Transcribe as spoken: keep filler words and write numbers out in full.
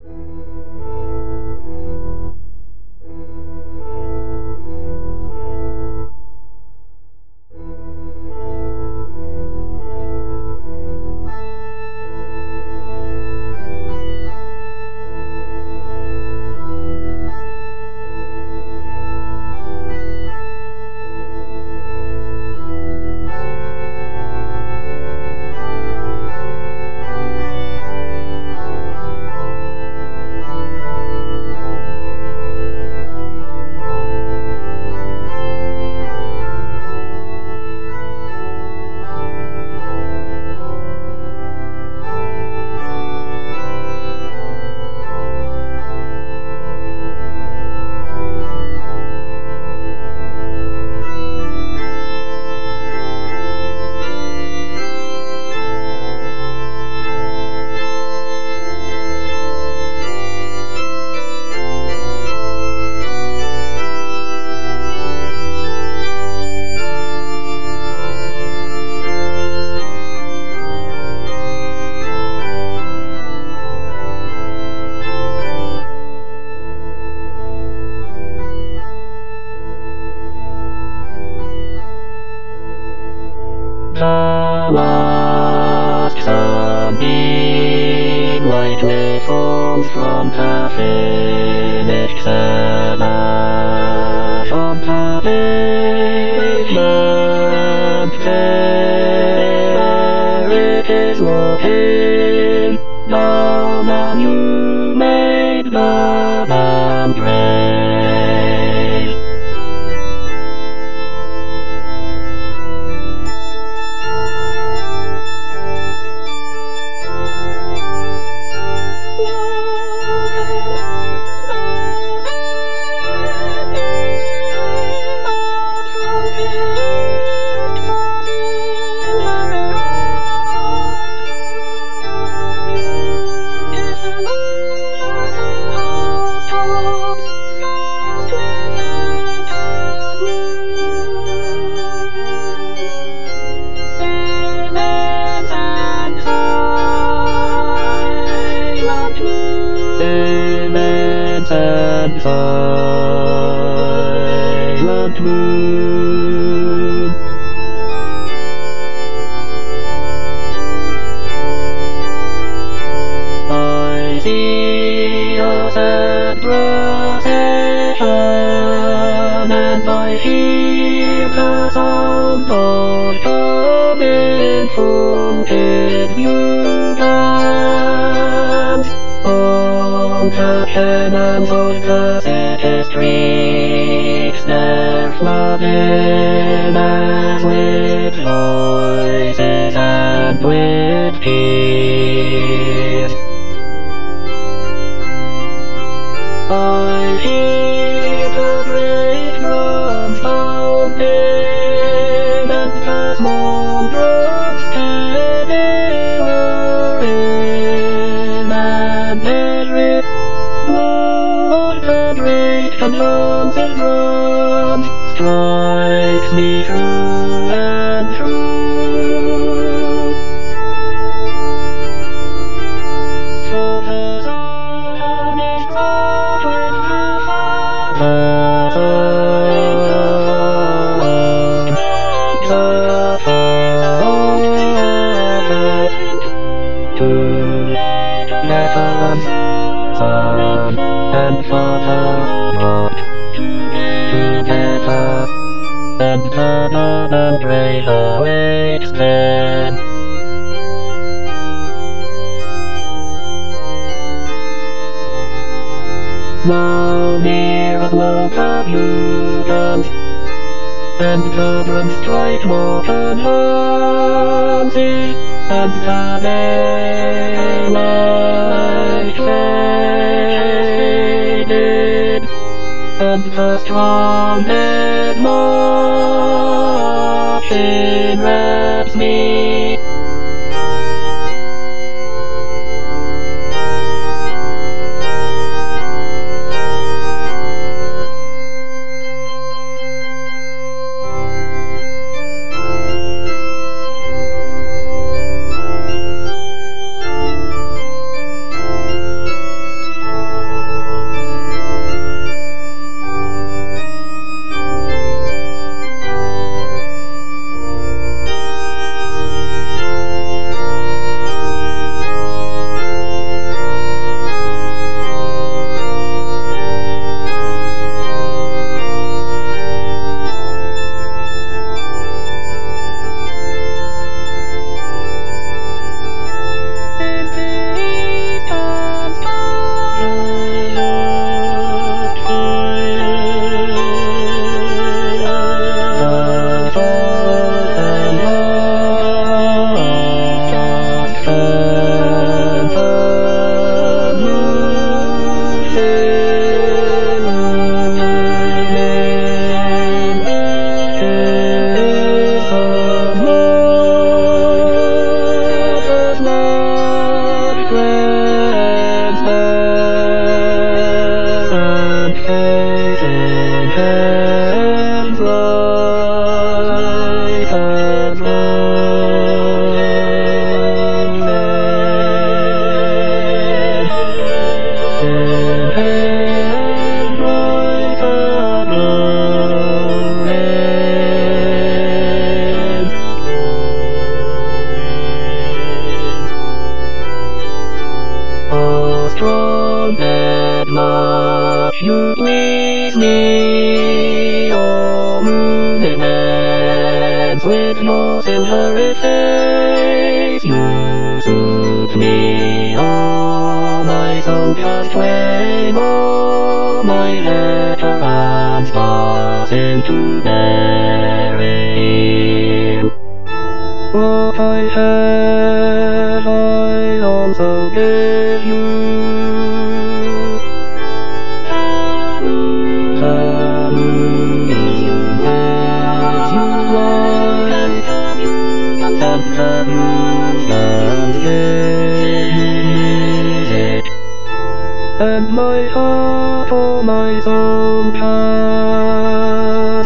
The last sunbeam lightly falls from the finished zenith on the pavement. There it is looking down on you, made love and brave. And silent moon. I see a sad procession, and I hear the sound of coming folded bugles. On the cannons of the city streets, they're flooding as with voices and with peace. I hear the great drums pounding, and the small brooks steady whirring, and every blow the great drums and drums strikes me true and true. So the sun is bright with the fire, the fire to let us son and father brought together, and the love and grace awaits them. Now near a glow the bugles, and the drums strike Morton Hornsey, and the daylight faded, and the strong dead march enwraps me. strong and much you please me, oh moon and hands with your silvery face, you soothe me, oh my soul just twain, oh my letter hands pass into their aim. What I have I also give you. The moon is you as you are, and the moon can visit, and my heart for my soul can